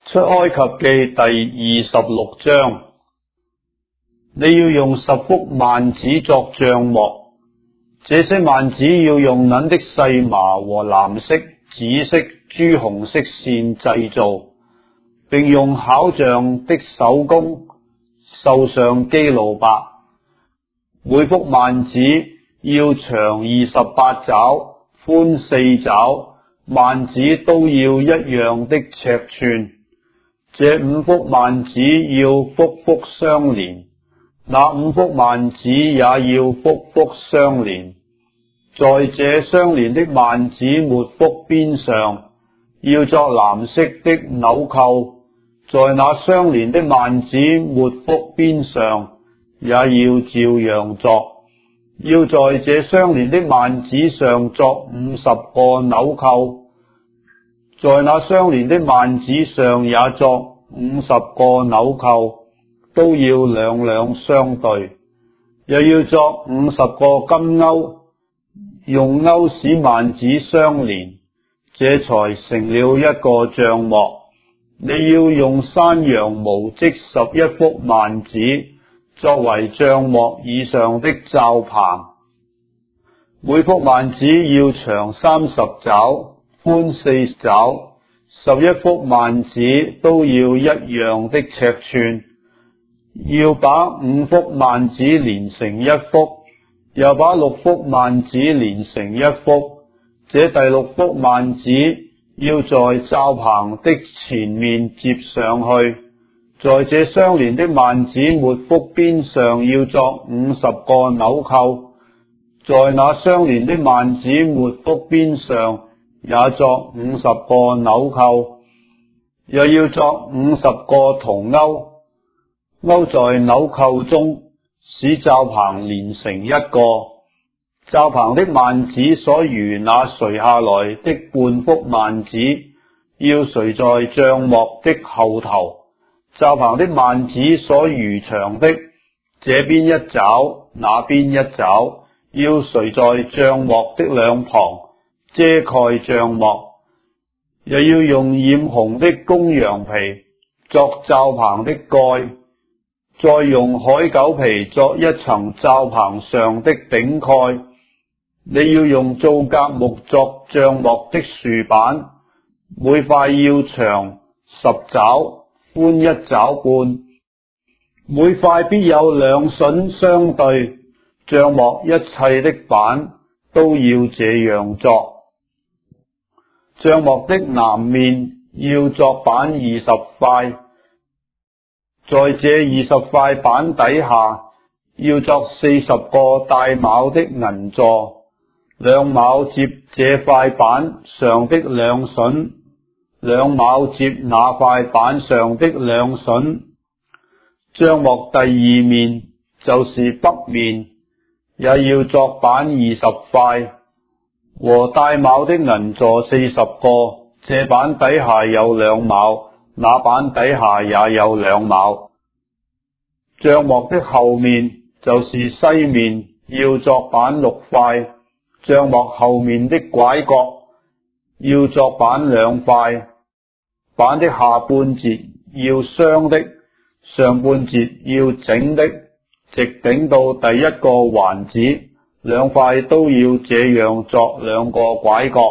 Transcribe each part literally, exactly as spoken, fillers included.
出埃及記第二十六章，你要用十幅幔子作帳幕，這些幔子要用銀的細麻和藍色、紫色、朱紅色線製造，並用巧匠的手工繡上基路伯。每幅幔子要長二十八肘，寬四肘，幔子都要一樣的尺寸。這五幅幔子要幅幅相連，那五幅幔子也要幅幅相連。在這相連的幔子末幅邊上要作藍色的紐扣，在那相連的幔子末幅邊上也要照樣作。要在這相連的幔子上作五十個紐扣，在那相連的幔子上也作五十個紐扣，都要兩兩相對。又要作五十個金鈎，用鈎使幔子相連，這才成了一個帳幕。你要用山羊毛織十一幅幔子，作為帳幕以上的罩棚。每幅幔子要長三十肘，寬四肘，十一幅幔子都要一樣的尺寸。要把五幅幔子連成一幅，又把六幅幔子連成一幅。這第六幅幔子要在罩棚的前面接上去，在這相連的幔子末幅邊上要作五十個紐扣，在那相連的幔子末幅邊上也作五十個紐扣，又要作五十個銅鈎，鈎在紐扣中，使罩棚連成一個。罩棚的幔子所餘那垂下來的半幅幔子要垂在帳幕的後頭。罩棚的幔子所餘長的這邊一肘，那邊一肘，要垂在帳幕的兩旁，遮蓋帳幕。又要用染紅的公羊皮作罩棚的蓋，再用海狗皮作一層罩棚上的頂蓋。你要用皂莢木作帳幕的豎板，每塊要長十肘，寬一肘半，每塊必有兩榫相對。帳幕一切的板都要這樣作。帳幕的南面要作板二十塊，在這二十塊板底下要作四十個帶卯的銀座，兩卯接這塊板上的兩榫，兩卯接那塊板上的兩榫。帳幕第二面就是北面，也要作板二十塊，和帶卯的銀座四十個，這板底下有兩卯，那板底下也有兩卯。帳幕的後面就是西面，要作板六塊。帳幕後面的拐角要作板兩塊，板的下半截要雙的，上半截要整的，直頂到第一個環子，兩塊都要這樣作兩個拐角。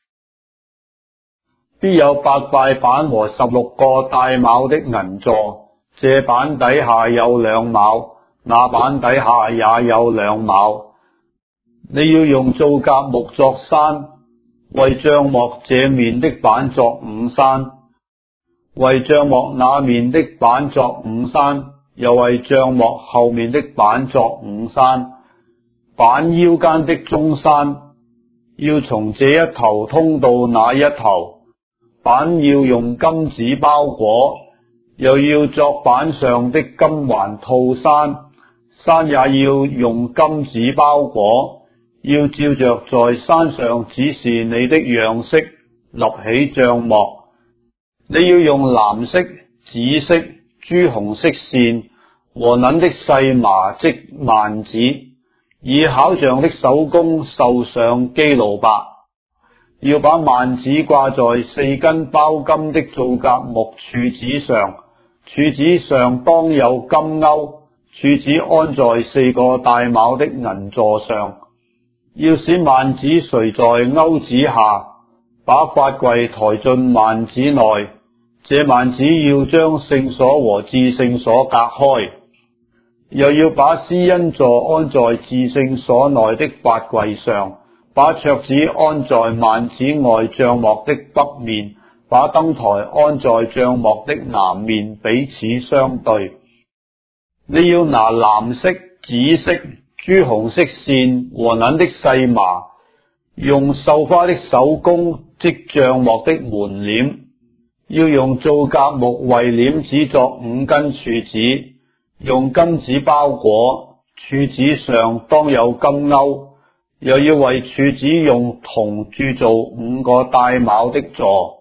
必有八塊板和十六個帶卯的銀座，這板底下有兩卯，那板底下也有兩卯。你要用皂莢木作山，為帳幕這面的板作五山，為帳幕那面的板作五山，又為帳幕後面的板作五山。板腰間的中山要從這一頭通到那一頭，板要用金子包裹，又要作板上的金環套山，山也要用金子包裹。要照着在山上指示你的樣式立起帳幕。你要用藍色、紫色、朱紅色線和銀的細麻織幔子，以巧匠的手工繡上基路伯。 要把幔子掛在四根包金的皂莢木柱子上，柱子上當有金鈎，柱子安在四個帶卯的銀座上。要使幔子垂在鈎子下，把法櫃抬進幔子內。這幔子要將聖所和至聖所隔開，又要把施恩座安在至聖所內的法櫃上，把桌子安在幔子外帳幕的北面，把燈臺安在帳幕的南面，彼此相對。你要拿藍色、紫色、朱紅色線和捻的細麻，用繡花的手工織帳幕的門簾，要用皂莢木為簾子作五根柱子，用金子包裹，柱子上當有金鈎，又要為柱子用銅鑄造五個帶卯的座。